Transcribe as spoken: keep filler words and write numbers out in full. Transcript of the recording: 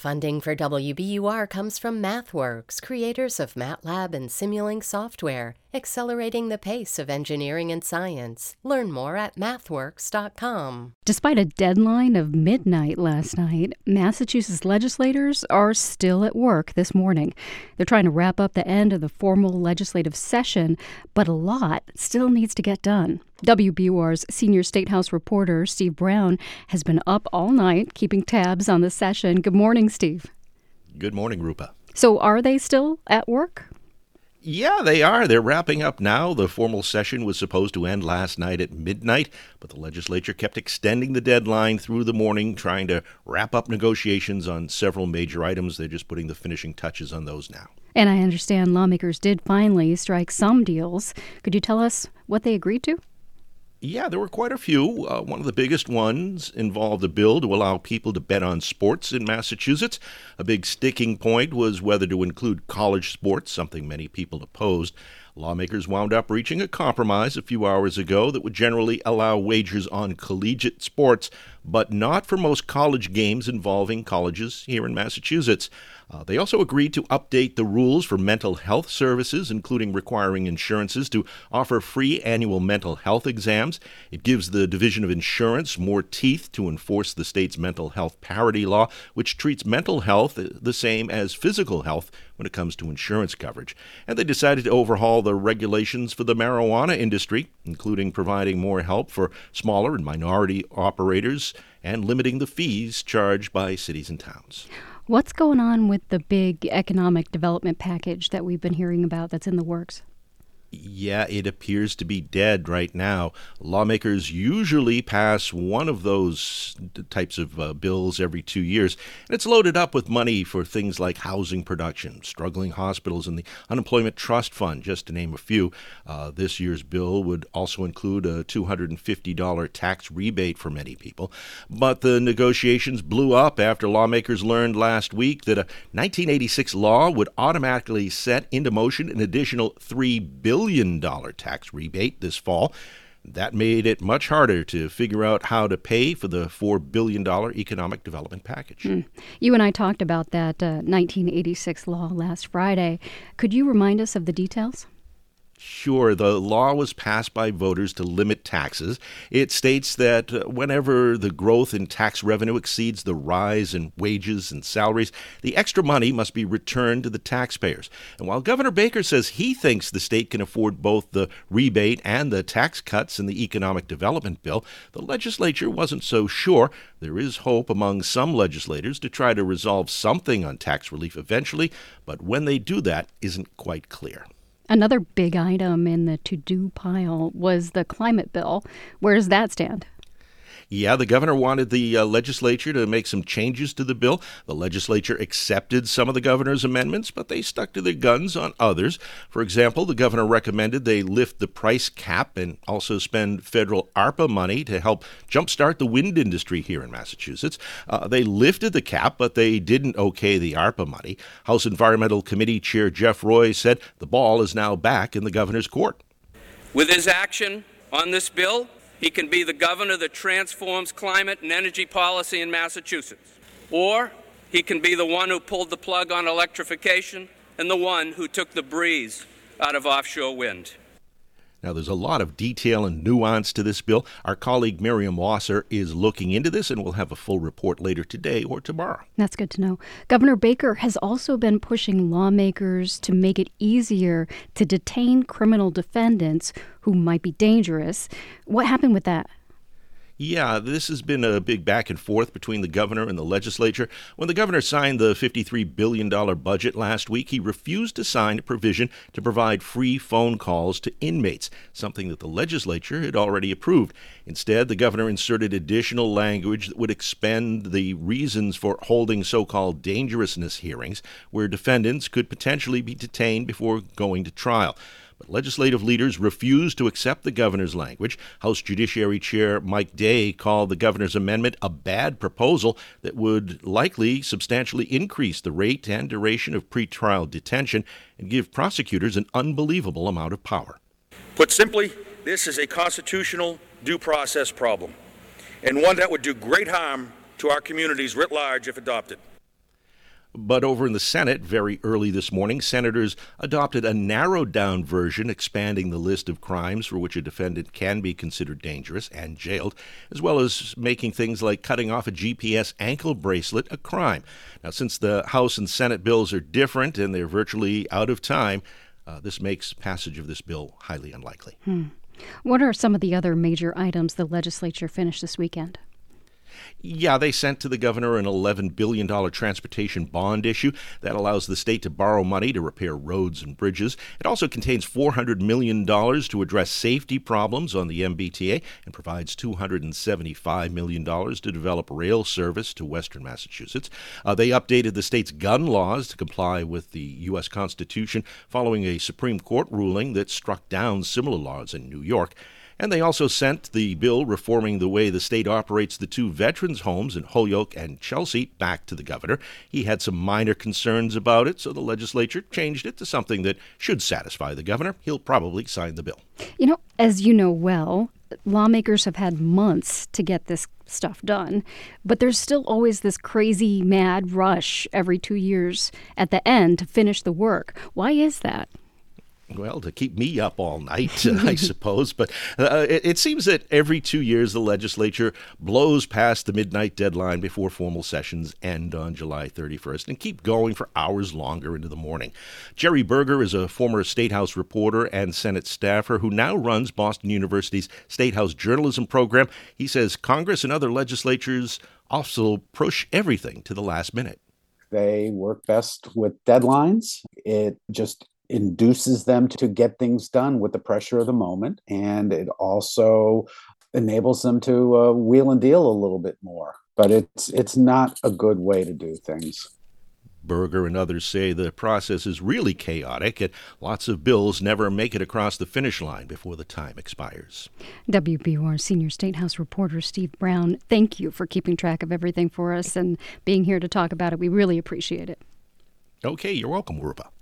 Funding for W B U R comes from MathWorks, creators of MATLAB and Simulink software, accelerating the pace of engineering and science. Learn more at mathworks dot com. Despite a deadline of midnight last night, Massachusetts legislators are still at work this morning. They're trying to wrap up the end of the formal legislative session, but a lot still needs to get done. W B U R's senior State House reporter, Steve Brown, has been up all night keeping tabs on the session. Good morning, Steve. Good morning, Rupa. So are they still at work? Yeah, they are. They're wrapping up now. The formal session was supposed to end last night at midnight, but the legislature kept extending the deadline through the morning, trying to wrap up negotiations on several major items. They're just putting the finishing touches on those now. And I understand lawmakers did finally strike some deals. Could you tell us what they agreed to? Yeah, there were quite a few. Uh, one of the biggest ones involved a bill to allow people to bet on sports in Massachusetts. A big sticking point was whether to include college sports, something many people opposed. Lawmakers wound up reaching a compromise a few hours ago that would generally allow wagers on collegiate sports, but not for most college games involving colleges here in Massachusetts. Uh, they also agreed to update the rules for mental health services, including requiring insurances to offer free annual mental health exams. It gives the Division of Insurance more teeth to enforce the state's mental health parity law, which treats mental health the same as physical health when it comes to insurance coverage. And they decided to overhaul the regulations for the marijuana industry, including providing more help for smaller and minority operators and limiting the fees charged by cities and towns. What's going on with the big economic development package that we've been hearing about that's in the works? Yeah, it appears to be dead right now. Lawmakers usually pass one of those types of uh, bills every two years, and it's loaded up with money for things like housing production, struggling hospitals, and the Unemployment Trust Fund, just to name a few. Uh, this year's bill would also include a two hundred fifty dollars tax rebate for many people. But the negotiations blew up after lawmakers learned last week that a nineteen eighty-six law would automatically set into motion an additional three billion dollars tax rebate this fall. That made it much harder to figure out how to pay for the four billion dollars economic development package. Mm. You and I talked about that uh, nineteen eighty-six law last Friday. Could you remind us of the details? Sure. The law was passed by voters to limit taxes. It states that uh, whenever the growth in tax revenue exceeds the rise in wages and salaries, the extra money must be returned to the taxpayers. And while Governor Baker says he thinks the state can afford both the rebate and the tax cuts in the economic development bill, the legislature wasn't so sure. There is hope among some legislators to try to resolve something on tax relief eventually, but when they do that isn't quite clear. Another big item in the to-do pile was the climate bill. Where does that stand? Yeah, the governor wanted the uh, legislature to make some changes to the bill. The legislature accepted some of the governor's amendments, but they stuck to their guns on others. For example, the governor recommended they lift the price cap and also spend federal ARPA money to help jumpstart the wind industry here in Massachusetts. Uh, they lifted the cap, but they didn't okay the ARPA money. House Environmental Committee Chair Jeff Roy said the ball is now back in the governor's court. With his action on this bill, he can be the governor that transforms climate and energy policy in Massachusetts. Or he can be the one who pulled the plug on electrification and the one who took the breeze out of offshore wind. Now, there's a lot of detail and nuance to this bill. Our colleague Miriam Wasser is looking into this, and we'll have a full report later today or tomorrow. That's good to know. Governor Baker has also been pushing lawmakers to make it easier to detain criminal defendants who might be dangerous. What happened with that? Yeah, this has been a big back and forth between the governor and the legislature. When the governor signed the fifty-three billion dollars budget last week, he refused to sign a provision to provide free phone calls to inmates, something that the legislature had already approved. Instead, the governor inserted additional language that would expand the reasons for holding so-called dangerousness hearings, where defendants could potentially be detained before going to trial. But legislative leaders refused to accept the governor's language. House Judiciary Chair Mike Day called the governor's amendment a bad proposal that would likely substantially increase the rate and duration of pretrial detention and give prosecutors an unbelievable amount of power. Put simply, this is a constitutional due process problem, and one that would do great harm to our communities writ large if adopted. But over in the Senate, very early this morning, senators adopted a narrowed-down version expanding the list of crimes for which a defendant can be considered dangerous and jailed, as well as making things like cutting off a G P S ankle bracelet a crime. Now, since the House and Senate bills are different and they're virtually out of time, uh, this makes passage of this bill highly unlikely. Hmm. What are some of the other major items the legislature finished this weekend? Yeah, they sent to the governor an eleven billion dollars transportation bond issue that allows the state to borrow money to repair roads and bridges. It also contains four hundred million dollars to address safety problems on the M B T A and provides two hundred seventy-five million dollars to develop rail service to western Massachusetts. Uh, they updated the state's gun laws to comply with the U S Constitution following a Supreme Court ruling that struck down similar laws in New York. And they also sent the bill reforming the way the state operates the two veterans' homes in Holyoke and Chelsea back to the governor. He had some minor concerns about it, so the legislature changed it to something that should satisfy the governor. He'll probably sign the bill. You know, as you know well, lawmakers have had months to get this stuff done, but there's still always this crazy mad rush every two years at the end to finish the work. Why is that? Well, to keep me up all night, I suppose. But uh, it, it seems that every two years the legislature blows past the midnight deadline before formal sessions end on July thirty-first and keep going for hours longer into the morning. Jerry Berger is a former State House reporter and Senate staffer who now runs Boston University's State House journalism program. He says Congress and other legislatures also push everything to the last minute. They work best with deadlines. It just induces them to get things done with the pressure of the moment. And it also enables them to uh, wheel and deal a little bit more. But it's it's not a good way to do things. Berger and others say the process is really chaotic and lots of bills never make it across the finish line before the time expires. W B U R Senior State House reporter Steve Brown, thank you for keeping track of everything for us and being here to talk about it. We really appreciate it. Okay, you're welcome, Rupa.